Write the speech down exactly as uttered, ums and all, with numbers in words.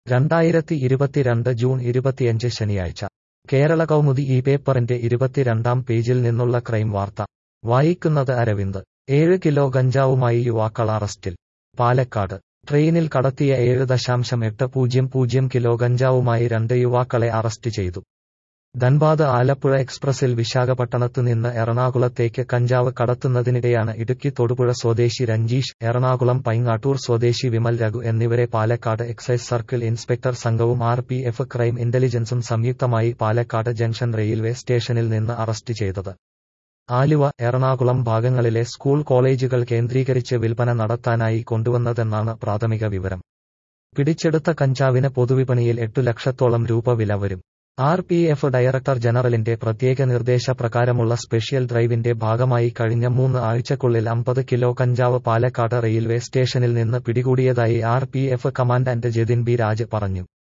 രണ്ടായിരത്തി ഇരുപത്തിരണ്ട് ജൂൺ ഇരുപത്തിയഞ്ച് ശനിയാഴ്ച കേരള കൗമുദി ഈ പേപ്പറിന്റെ ഇരുപത്തിരണ്ടാം പേജിൽ നിന്നുള്ള ക്രൈം വാർത്ത വായിക്കുന്നത് അരവിന്ദ്. ഏഴ് കിലോ ഗഞ്ചാവുമായി യുവാക്കൾ അറസ്റ്റിൽ. പാലക്കാട് ട്രെയിനിൽ കടത്തിയ ഏഴ് ദശാംശം എട്ട് പൂജ്യം പൂജ്യം കിലോ ഗഞ്ചാവുമായി രണ്ട് യുവാക്കളെ അറസ്റ്റ് ചെയ്തു. ധൻബാദ് ആലപ്പുഴ എക്സ്പ്രസിൽ വിശാഖപട്ടണത്ത് നിന്ന് എറണാകുളത്തേക്ക് കഞ്ചാവ് കടത്തുന്നതിനിടെയാണ് ഇടുക്കി തൊടുപുഴ സ്വദേശി രഞ്ജീഷ്, എറണാകുളം പൈങ്ങാട്ടൂർ സ്വദേശി വിമൽ രഘു എന്നിവരെ പാലക്കാട് എക്സൈസ് സർക്കിൾ ഇൻസ്പെക്ടർ സംഘവും ആർ പി എഫ് ക്രൈം ഇന്റലിജൻസും സംയുക്തമായി പാലക്കാട് ജംഗ്ഷൻ റെയിൽവേ സ്റ്റേഷനിൽ നിന്ന് അറസ്റ്റ് ചെയ്തത്. ആലുവ, എറണാകുളം ഭാഗങ്ങളിലെ സ്കൂൾ കോളേജുകൾ കേന്ദ്രീകരിച്ച് വിൽപ്പന നടത്താനായി കൊണ്ടുവന്നതെന്നാണ് പ്രാഥമിക വിവരം. പിടിച്ചെടുത്ത കഞ്ചാവിന് പൊതുവിപണിയിൽ എട്ടു ലക്ഷത്തോളം രൂപ വില വരും. ആർ പി എഫ് ഡയറക്ടർ ജനറലിന്റെ പ്രത്യേക നിർദ്ദേശപ്രകാരമുള്ള സ്പെഷ്യൽ ഡ്രൈവിന്റെ ഭാഗമായി കഴിഞ്ഞ മൂന്ന് ആഴ്ചക്കുള്ളിൽ അമ്പത് കിലോ കഞ്ചാവ് പാലക്കാട് റെയിൽവേ സ്റ്റേഷനിൽ നിന്ന് പിടികൂടിയതായി R P F commandant Jatin B Raj പറഞ്ഞു.